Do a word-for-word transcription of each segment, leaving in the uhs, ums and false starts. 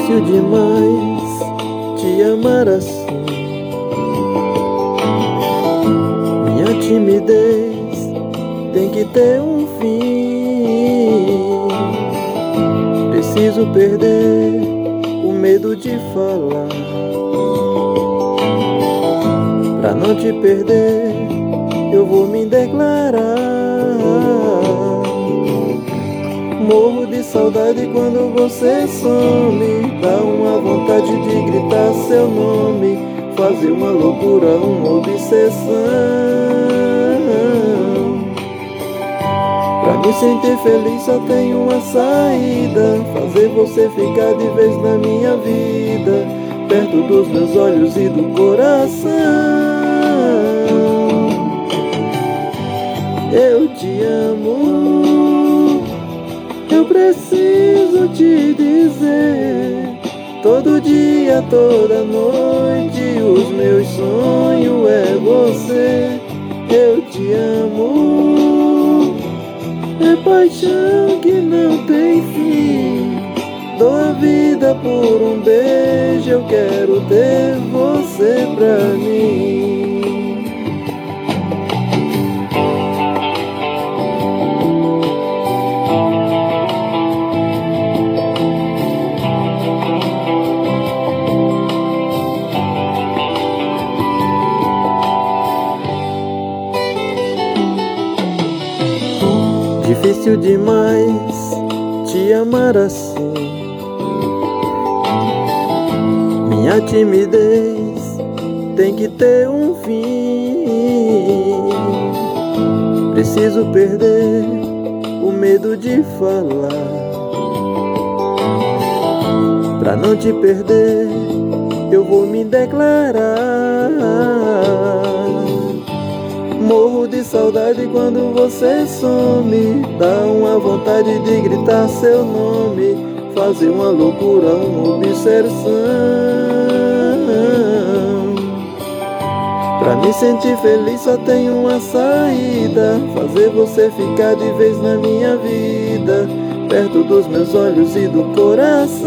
Difícil demais te amar assim. Minha timidez tem que ter um fim. Preciso perder o medo de falar. Pra não te perder, eu vou me declarar. Morro de saudade quando você some. Dá uma vontade de gritar seu nome, fazer uma loucura, uma obsessão. Pra me sentir feliz só tem uma saída: fazer você ficar de vez na minha vida, perto dos meus olhos e do coração. Eu te amo, eu preciso te dizer. Todo dia, toda noite, os meus sonhos é você. Eu te amo, é paixão que não tem fim. Dou a vida por um beijo, eu quero ter você pra mim. Difícil demais te amar assim. Minha timidez tem que ter um fim. Preciso perder o medo de falar. Pra não te perder, eu vou me declarar. Morro de saudade quando você some. Dá uma vontade de gritar seu nome, fazer uma loucura, uma obsessão. Pra me sentir feliz só tem uma saída: fazer você ficar de vez na minha vida, perto dos meus olhos e do coração.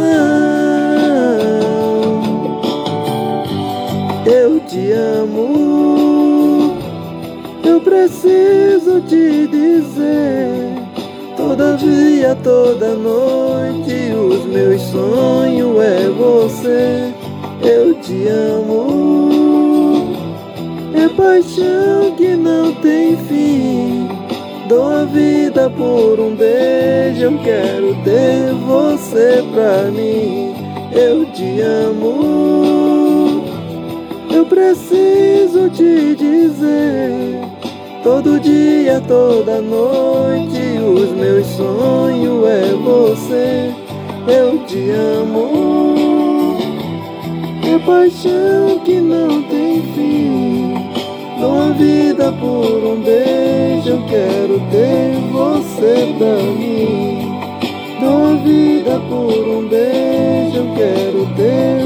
Eu te amo, eu preciso te dizer. Toda dia, toda noite, os meus sonhos é você. Eu te amo, é paixão que não tem fim. Dou a vida por um beijo, eu quero ter você pra mim. Eu te amo, eu preciso te dizer. Todo dia, toda noite, os meus sonhos é você. Eu te amo, é paixão que não tem fim. Dou a vida por um beijo, eu quero ter você pra mim. Dou a vida por um beijo, eu quero ter